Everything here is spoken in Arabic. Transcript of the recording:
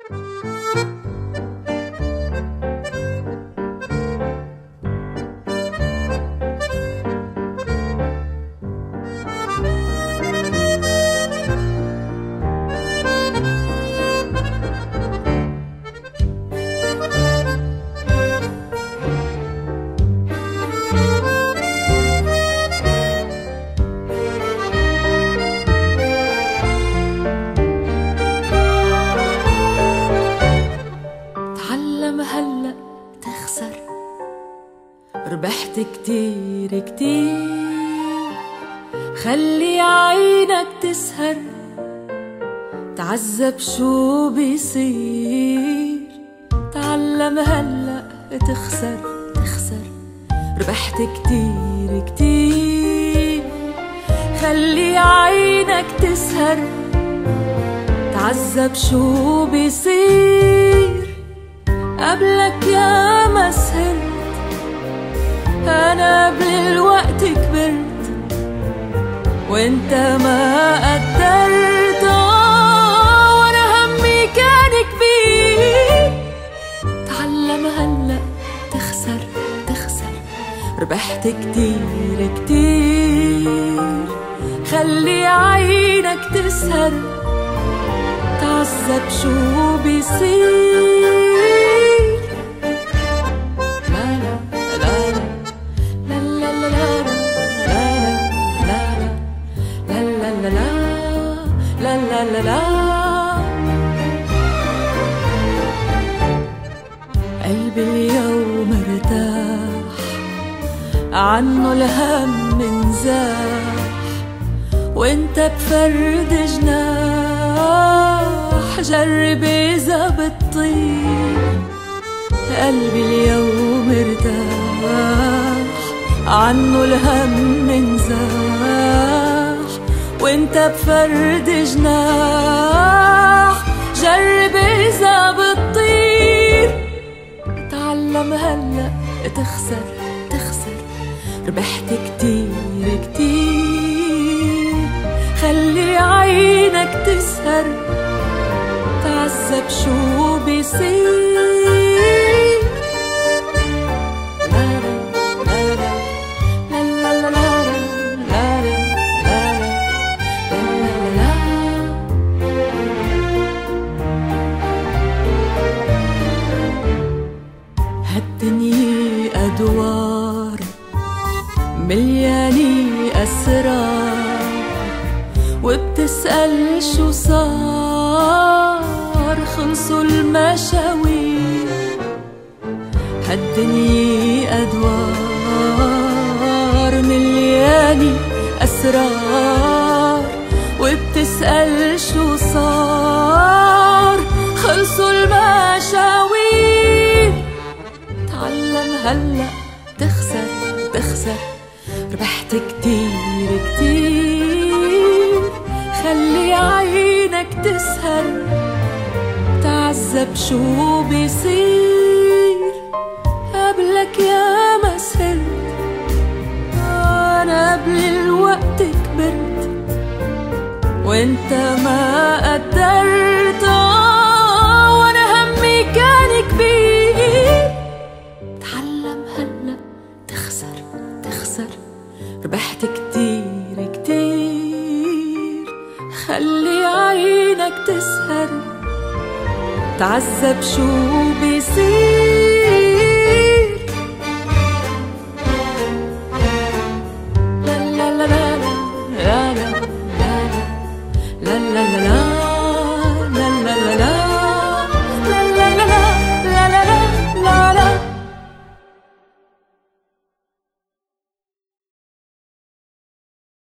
هلأ تخسر، ربحت كتير كتير. خلي عينك تسهر، تعذب شو بيصير. تعلم هلأ تخسر، ربحت كتير كتير. خلي عينك تسهر، تعذب شو بيصير. قبلك يا ما سهرت، أنا بالوقت كبرت وانت ما قدرت. وانا همي كان كبير. تعلم هلأ تخسر، ربحت كتير كتير. خلي عينك تسهر، تعذب شو بيصير. قلبي اليوم ارتاح، عنه الهم انزاح. وانت بفرد جناح، جرب اذا بتطير. قلبي اليوم ارتاح، عنه الهم انزاح. وانت بفرد جناح، جرب اذا بتطير. تعلم هلأ تخسر، ربحت كتير كتير. خلي عينك تسهر، تعذب شو بيصير. هالدنيا أدوار مليانة أسرار، وبتسأل شو صار، خلصوا المشاوير. هالدنيا أدوار مليانة أسرار، وبتسأل شو صار، خلصوا المشاوير. تعلم هلأ تخسر، ربحت كتير كتير. خلي عينك تسهر، تعذب شو بيصير. قبلك يا ما سهرت، أنا قبل الوقت كبرت وانت ما قدرت. وانا همي كان كبير. تعلم هلأ تخسر، ربحت كتير كتير. خلي عينك تسهر، تعذب شو بيصير.